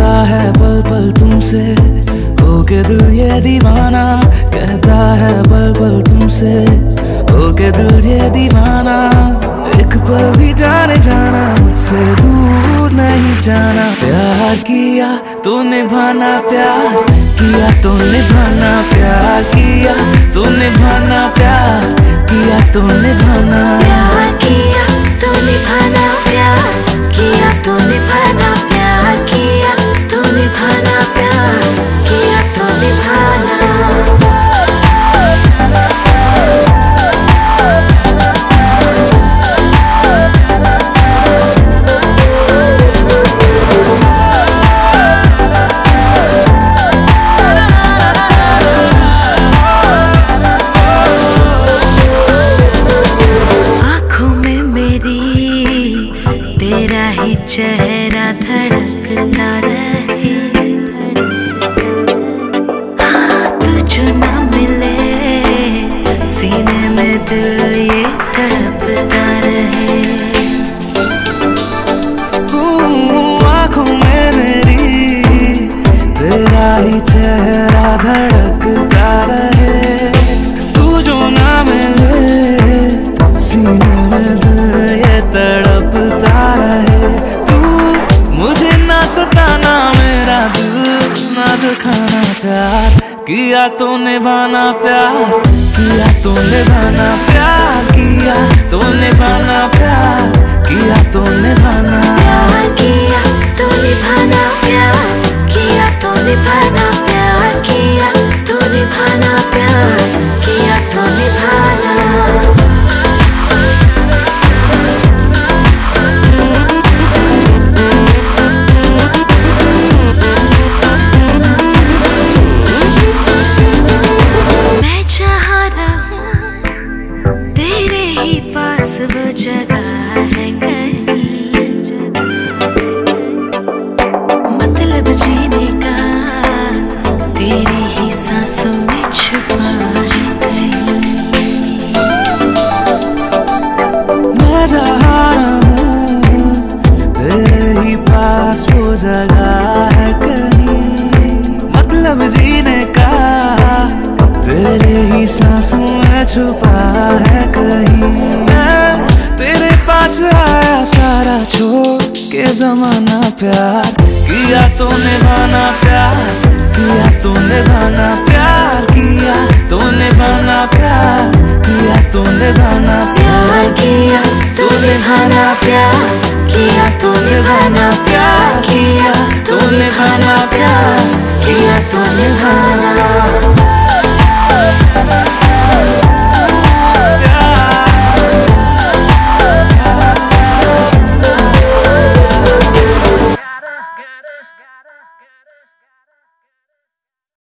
कहता है पल पल तुमसे, होके दिल ये दीवाना। कहता है पल पल तुमसे, होके दिल ये दीवाना। एक पल भी जाने जाना, मुझसे दूर नहीं जाना। प्यार किया तो निभाना, प्यार किया तो निभाना। प्यार किया तो निभाना, प्यार किया तो निभाना। प्यार किया तो निभाना, प्यार किया तो निभाना। प्यार किया तो निभाना, प्यार किया तो निभाना। तेरा ही चेहरा धड़कता रहे, तुझे न मिले सीने में दिल ये तड़पता रहे। आँखों में मेरी तेरा ही चेहरा धड़कता रहे। तू जो ना मिले सीने में दिल ये तड़पता रहे। तू मुझे ना सताना, मेरा दिल ना दुखाना। प्यार किया तो निभाना, प्यार किया तो निभाना। प्यार किया तो निभाना, प्यार किया तो निभाना। प्यार किया तो निभाना, प्यार किया तो निभाना। प्यार किया तो निभाना, प्यार किया तो निभाना। पास वो जगह है कहीं, मतलब जीने का तेरी ही सांसों में छुपा है कहीं। मैं जहाँ रहूं तेरे ही पास वो जगह है कहीं, मतलब जीने का तेरे ही सांसों में छुपा है कहीं। मैं तेरे पास आया सारा छोड़ के जमाना। प्यार किया तो निभाना, प्यार किया तो निभाना। प्यार किया तो निभाना, प्यार किया तो निभाना। प्यार किया तो निभाना, प्यार किया तो निभाना।